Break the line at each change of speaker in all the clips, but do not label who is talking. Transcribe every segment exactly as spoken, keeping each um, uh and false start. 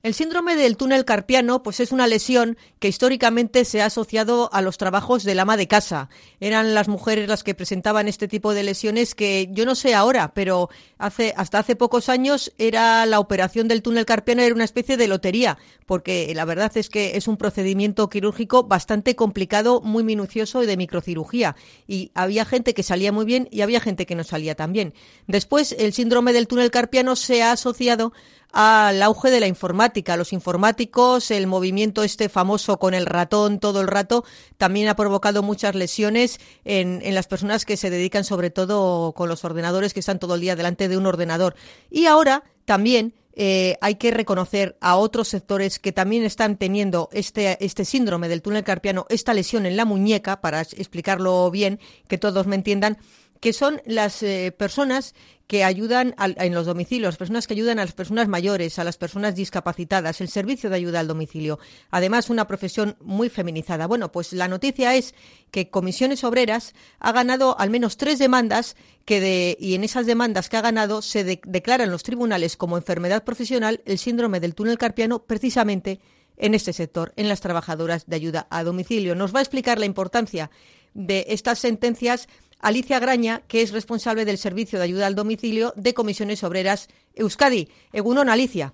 El síndrome del túnel carpiano pues es una lesión que históricamente se ha asociado a los trabajos del ama de casa. Eran las mujeres las que presentaban este tipo de lesiones que yo no sé ahora, pero hace hasta hace pocos años era la operación del túnel carpiano era una especie de lotería, porque la verdad es que es un procedimiento quirúrgico bastante complicado, muy minucioso y de microcirugía. Y había gente que salía muy bien y había gente que no salía tan bien. Después el síndrome del túnel carpiano se ha asociado al auge de la informática. Los informáticos, el movimiento este famoso con el ratón todo el rato, también ha provocado muchas lesiones en, en las personas que se dedican sobre todo con los ordenadores, que están todo el día delante de un ordenador. Y ahora también eh, hay que reconocer a otros sectores que también están teniendo este, este síndrome del túnel carpiano, esta lesión en la muñeca, para explicarlo bien, que todos me entiendan, que son las eh, personas que ayudan al, en los domicilios, las personas que ayudan a las personas mayores, a las personas discapacitadas, el servicio de ayuda al domicilio. Además, una profesión muy feminizada. Bueno, pues la noticia es que Comisiones Obreras ha ganado al menos tres demandas que de, y en esas demandas que ha ganado se de, declara en los tribunales como enfermedad profesional el síndrome del túnel carpiano precisamente en este sector, en las trabajadoras de ayuda a domicilio. Nos va a explicar la importancia de estas sentencias Alicia Graña, que es responsable del Servicio de Ayuda al Domicilio de Comisiones Obreras Euskadi. Egunon, Alicia.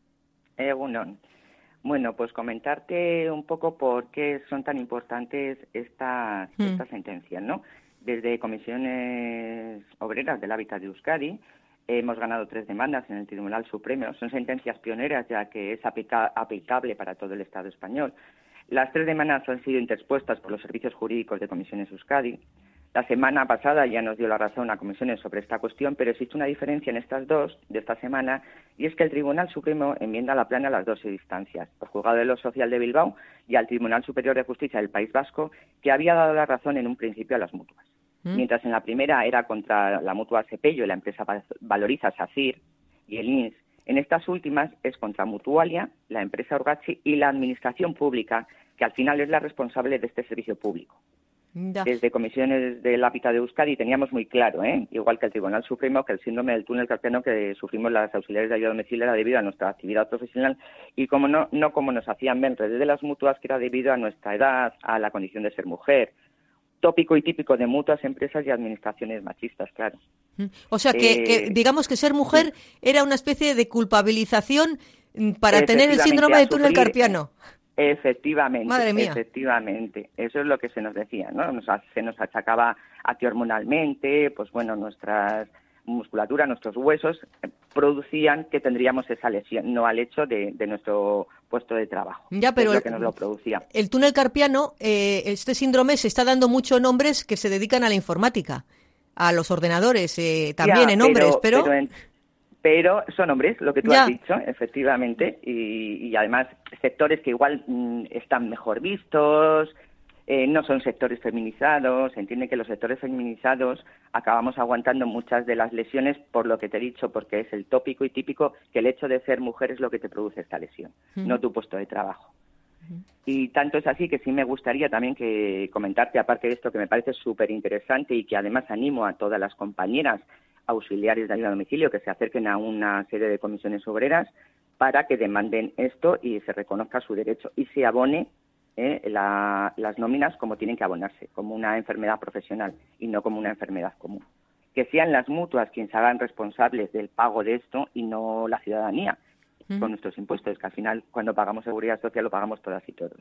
Egunon. Bueno, pues comentarte un poco por qué son tan importantes estas, mm. estas sentencias, ¿no? Desde Comisiones Obreras del Hábitat de Euskadi hemos ganado tres demandas en el Tribunal Supremo. Son sentencias pioneras, ya que es aplica- aplicable para todo el Estado español. Las tres demandas han sido interpuestas por los servicios jurídicos de Comisiones Euskadi. La semana pasada ya nos dio la razón a Comisiones sobre esta cuestión, pero existe una diferencia en estas dos de esta semana, y es que el Tribunal Supremo enmienda la plana a las dos instancias, al Juzgado de lo Social de Bilbao y al Tribunal Superior de Justicia del País Vasco, que había dado la razón en un principio a las mutuas. ¿Mm? Mientras en la primera era contra la mutua Sepello y la empresa Valoriza SACIR y el I N S, en estas últimas es contra Mutualia, la empresa Urgachi y la Administración Pública, que al final es la responsable de este servicio público. Da. Desde Comisiones del Hábitat de Euskadi teníamos muy claro, ¿eh? igual que el Tribunal Supremo, que el síndrome del túnel carpiano que sufrimos las auxiliares de ayuda domiciliaria era debido a nuestra actividad profesional y como no, no como nos hacían ver desde las mutuas, que era debido a nuestra edad, a la condición de ser mujer. Tópico y típico de mutuas, empresas y administraciones machistas, claro.
O sea, que, eh, que digamos que ser mujer sí. era una especie de culpabilización para tener el síndrome del túnel carpiano.
Efectivamente,
Madre mía.
efectivamente, eso es lo que se nos decía, ¿no? Nos, se nos achacaba a que hormonalmente, pues bueno, nuestras musculatura, nuestros huesos eh, producían que tendríamos esa lesión, no al hecho de, de nuestro puesto de trabajo.
Ya, pero
es lo que nos lo producía.
El túnel carpiano, eh, este síndrome se está dando mucho en hombres que se dedican a la informática, a los ordenadores, eh, también
ya,
en hombres, pero...
pero... pero en... Pero son hombres, lo que tú
ya.
has dicho, efectivamente, y, y además sectores que igual mmm, están mejor vistos, eh, no son sectores feminizados, se entiende que los sectores feminizados acabamos aguantando muchas de las lesiones por lo que te he dicho, porque es el tópico y típico que el hecho de ser mujer es lo que te produce esta lesión, uh-huh. no tu puesto de trabajo. Uh-huh. Y tanto es así que sí me gustaría también que comentarte, aparte de esto que me parece súper interesante y que además animo a todas las compañeras auxiliares de ayuda a domicilio que se acerquen a una serie de comisiones obreras para que demanden esto y se reconozca su derecho y se abone eh, la, las nóminas como tienen que abonarse, como una enfermedad profesional y no como una enfermedad común. Que sean las mutuas quienes se hagan responsables del pago de esto y no la ciudadanía mm. con nuestros impuestos, que al final cuando pagamos seguridad social lo pagamos todas y todos.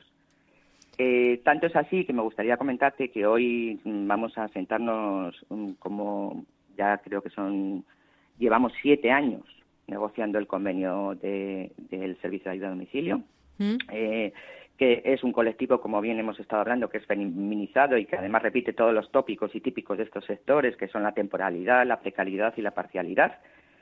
Eh, tanto es así que me gustaría comentarte que hoy vamos a sentarnos um, como... ya creo que son, llevamos siete años negociando el convenio de, del servicio de ayuda a domicilio, ¿Mm? eh, que es un colectivo, como bien hemos estado hablando, que es feminizado y que además repite todos los tópicos y típicos de estos sectores, que son la temporalidad, la precariedad y la parcialidad.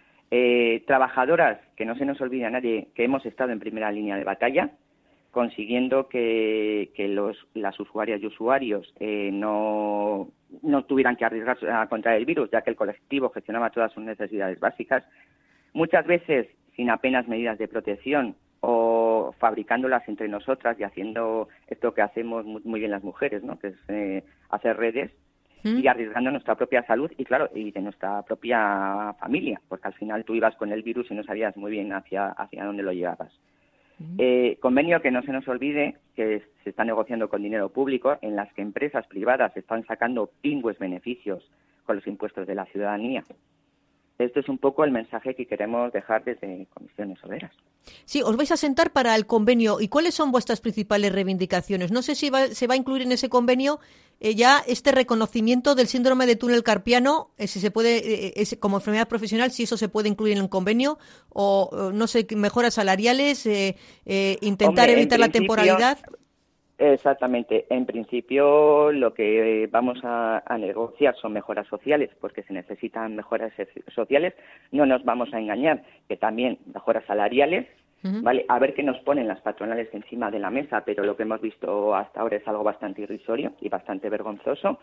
Eh, trabajadoras, que no se nos olvide a nadie, que hemos estado en primera línea de batalla, consiguiendo que, que los, las usuarias y usuarios eh, no, no tuvieran que arriesgarse a contraer el virus, ya que el colectivo gestionaba todas sus necesidades básicas, muchas veces sin apenas medidas de protección o fabricándolas entre nosotras y haciendo esto que hacemos muy, muy bien las mujeres, ¿no? Que es eh, hacer redes ¿Mm? y arriesgando nuestra propia salud y, claro, y de nuestra propia familia, porque al final tú ibas con el virus y no sabías muy bien hacia, hacia dónde lo llevabas. Uh-huh. Eh, convenio que no se nos olvide que se está negociando con dinero público, en las que empresas privadas están sacando pingües beneficios con los impuestos de la ciudadanía. Esto es un poco el mensaje que queremos dejar desde Comisiones Obreras.
Sí, os vais a sentar para el convenio. ¿Y cuáles son vuestras principales reivindicaciones? No sé si va, se va a incluir en ese convenio eh, ya este reconocimiento del síndrome de túnel carpiano, eh, si se puede, eh, es, como enfermedad profesional, si eso se puede incluir en el convenio, o, o no sé, mejoras salariales, eh, eh, intentar
Hombre,
evitar la temporalidad.
Exactamente. En principio, lo que vamos a, a negociar son mejoras sociales, porque se necesitan mejoras sociales. No nos vamos a engañar, que también mejoras salariales, uh-huh. ¿vale? A ver qué nos ponen las patronales encima de la mesa, pero lo que hemos visto hasta ahora es algo bastante irrisorio y bastante vergonzoso.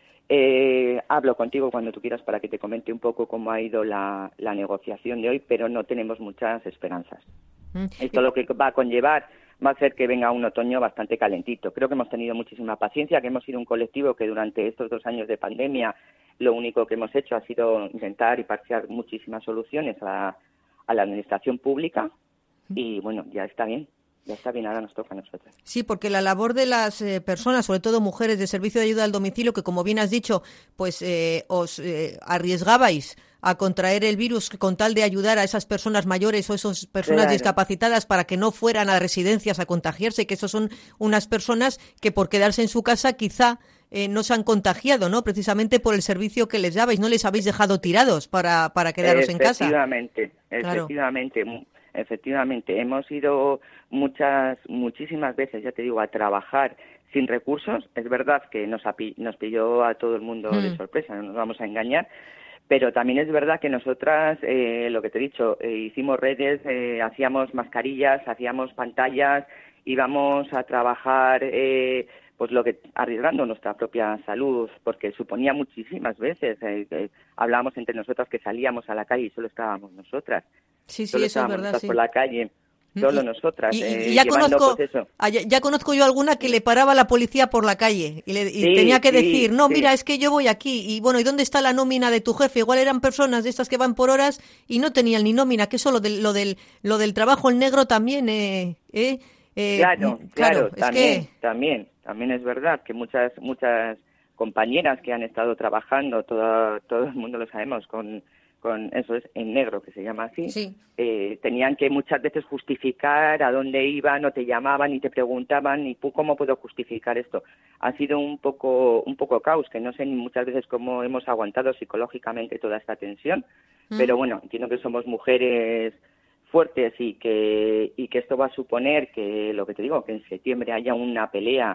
Eh, hablo contigo cuando tú quieras para que te comente un poco cómo ha ido la, la negociación de hoy, pero no tenemos muchas esperanzas. Uh-huh. Esto lo que va a conllevar va a ser que venga un otoño bastante calentito. Creo que hemos tenido muchísima paciencia, que hemos sido un colectivo que durante estos dos años de pandemia lo único que hemos hecho ha sido intentar y parchear muchísimas soluciones a, a la administración pública y, bueno, ya está bien. Ya está bien, ahora nos toca a nosotros.
Sí, porque la labor de las eh, personas, sobre todo mujeres de servicio de ayuda al domicilio, que como bien has dicho, pues eh, os eh, arriesgabais a contraer el virus con tal de ayudar a esas personas mayores o esas personas claro. discapacitadas para que no fueran a residencias a contagiarse, que esos son unas personas que por quedarse en su casa quizá eh, no se han contagiado, ¿no? Precisamente por el servicio que les dabais, no les habéis dejado tirados para, para quedaros en casa.
Efectivamente,
claro.
efectivamente. Efectivamente, hemos ido muchas, muchísimas veces, ya te digo, a trabajar sin recursos. Es verdad que nos, api- nos pilló a todo el mundo mm. de sorpresa, no nos vamos a engañar, pero también es verdad que nosotras, eh, lo que te he dicho, eh, hicimos redes, eh, hacíamos mascarillas, hacíamos pantallas, íbamos a trabajar, eh, pues lo que arriesgando nuestra propia salud, porque suponía muchísimas veces, eh, eh, hablábamos entre nosotras que salíamos a la calle y solo estábamos nosotras.
Sí, sí,
solo
eso es verdad, sí.
por la calle, solo
y,
nosotras.
Y,
eh,
y ya,
llevando,
conozco,
pues eso.
ya, ya conozco yo alguna que le paraba la policía por la calle y, le, y
sí,
tenía que
sí,
decir, no,
sí.
mira, es que yo voy aquí. Y bueno, ¿y dónde está la nómina de tu jefe? Igual eran personas de estas que van por horas y no tenían ni nómina, que eso lo del, lo del, lo del trabajo en negro también, eh, eh, eh
claro, claro,
claro, es
también,
que...
también, también es verdad que muchas, muchas compañeras que han estado trabajando, todo, todo el mundo lo sabemos, con con eso es en negro, que se llama así,
sí.
eh, tenían que muchas veces justificar a dónde iban, o te llamaban y te preguntaban, ¿y cómo puedo justificar esto? Ha sido un poco un poco caos, que no sé ni muchas veces cómo hemos aguantado psicológicamente toda esta tensión, mm. pero bueno, entiendo que somos mujeres fuertes y que y que esto va a suponer que, lo que te digo, que en septiembre haya una pelea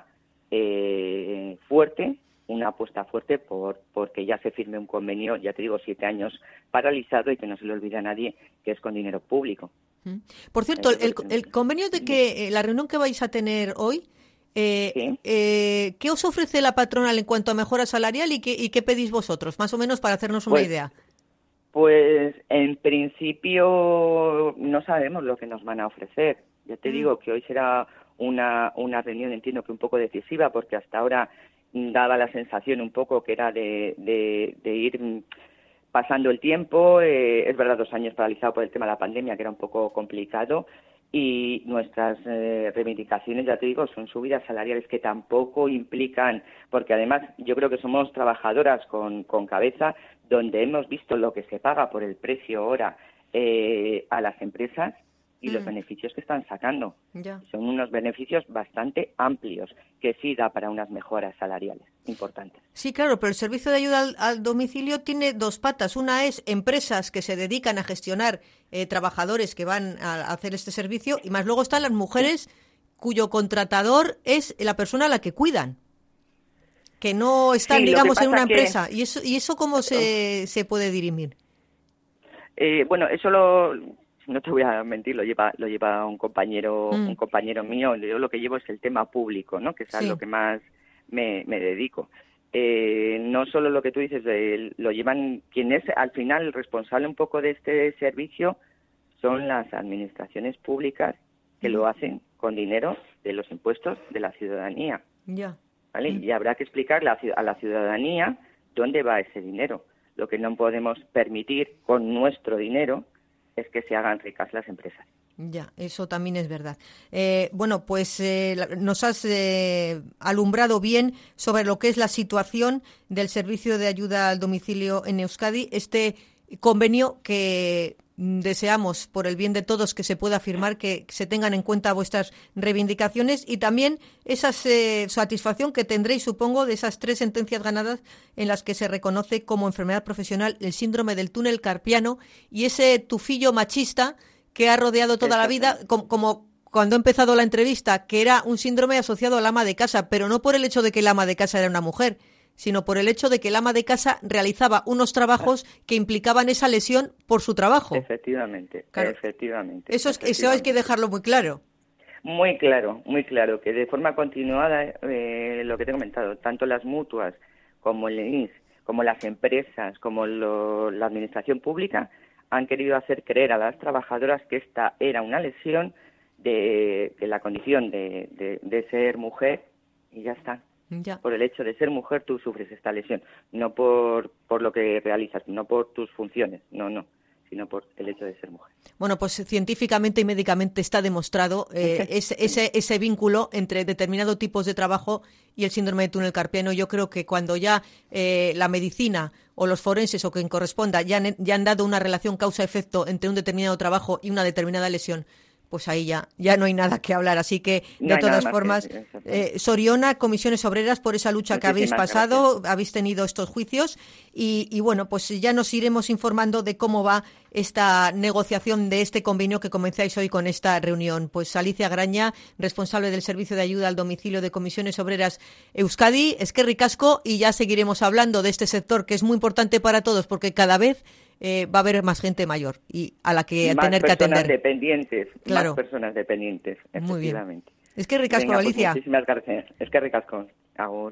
eh, fuerte, una apuesta fuerte por porque ya se firme un convenio, ya te digo, siete años paralizado y que no se le olvide a nadie que es con dinero público.
Por cierto, el, el convenio de que eh, la reunión que vais a tener hoy, eh, ¿Sí? eh, ¿qué os ofrece la patronal en cuanto a mejora salarial y qué, y qué pedís vosotros, más o menos para hacernos una
pues,
idea?
Pues en principio no sabemos lo que nos van a ofrecer. Ya te mm. digo que hoy será una, una reunión, entiendo que un poco decisiva, porque hasta ahora daba la sensación un poco que era de, de, de ir pasando el tiempo. Eh, es verdad, dos años paralizado por el tema de la pandemia, que era un poco complicado, y nuestras eh, reivindicaciones, ya te digo, son subidas salariales que tampoco implican, porque además yo creo que somos trabajadoras con, con cabeza, donde hemos visto lo que se paga por el precio hora eh, a las empresas y mm. los beneficios que están sacando.
Ya.
Son unos beneficios bastante amplios, que sí da para unas mejoras salariales importantes.
Sí, claro, pero el servicio de ayuda al, al domicilio tiene dos patas. Una es empresas que se dedican a gestionar eh, trabajadores que van a, a hacer este servicio, y más luego están las mujeres sí. cuyo contratador es la persona a la que cuidan, que no están,
sí,
digamos, en una
que...
empresa. ¿Y eso, y eso cómo se, se puede dirimir?
Eh, bueno, eso lo... No te voy a mentir, lo lleva lo lleva un compañero mm. un compañero mío. Yo lo que llevo es el tema público, ¿no? Que es a sí. lo que más me, me dedico. Eh, no solo lo que tú dices, eh, lo llevan quien es al final el responsable un poco de este servicio son las administraciones públicas que mm. lo hacen con dinero de los impuestos de la ciudadanía.
Ya.
¿Vale?
Mm.
Y habrá que explicarle a la ciudadanía dónde va ese dinero. Lo que no podemos permitir con nuestro dinero es que se hagan ricas las empresas.
Ya, eso también es verdad. Eh, bueno, pues eh, nos has eh, alumbrado bien sobre lo que es la situación del servicio de ayuda al domicilio en Euskadi, este convenio que deseamos por el bien de todos que se pueda firmar, que se tengan en cuenta vuestras reivindicaciones y también esa eh, satisfacción que tendréis, supongo, de esas tres sentencias ganadas en las que se reconoce como enfermedad profesional el síndrome del túnel carpiano y ese tufillo machista que ha rodeado toda la vida, como, como cuando he empezado la entrevista, que era un síndrome asociado al ama de casa, pero no por el hecho de que el ama de casa era una mujer, sino por el hecho de que el ama de casa realizaba unos trabajos que implicaban esa lesión por su trabajo.
Efectivamente, claro. efectivamente.
Eso, es,
efectivamente.
Eso hay que dejarlo muy claro.
Muy claro, muy claro, que de forma continuada, eh, lo que te he comentado, tanto las mutuas como el I N S, como las empresas, como lo, la administración pública, han querido hacer creer a las trabajadoras que esta era una lesión de, de la condición de, de, de ser mujer y ya está.
Ya.
Por el hecho de ser mujer tú sufres esta lesión, no por, por lo que realizas, no por tus funciones, no, no, sino por el hecho de ser mujer.
Bueno, pues científicamente y médicamente está demostrado eh, ese, ese, ese vínculo entre determinados tipos de trabajo y el síndrome de túnel carpiano. Yo creo que cuando ya eh, la medicina o los forenses o quien corresponda ya han, ya han dado una relación causa-efecto entre un determinado trabajo y una determinada lesión, pues ahí ya, ya no hay nada que hablar. Así que, de no todas formas, eh, Soriona, Comisiones Obreras, por esa lucha que habéis pasado, gracias. Habéis tenido estos juicios y, y, bueno, pues ya nos iremos informando de cómo va esta negociación de este convenio que comenzáis hoy con esta reunión. Pues Alicia Graña, responsable del Servicio de Ayuda al Domicilio de Comisiones Obreras Euskadi, eskerrik asko, y ya seguiremos hablando de este sector que es muy importante para todos porque cada vez Eh, va a haber más gente mayor y a la que
más
tener que atender.
Más personas dependientes,
claro.
más personas dependientes, efectivamente.
Muy bien. Es que ricasco,
Venga,
Alicia.
Pues muchísimas gracias. Es que ricasco. Agur.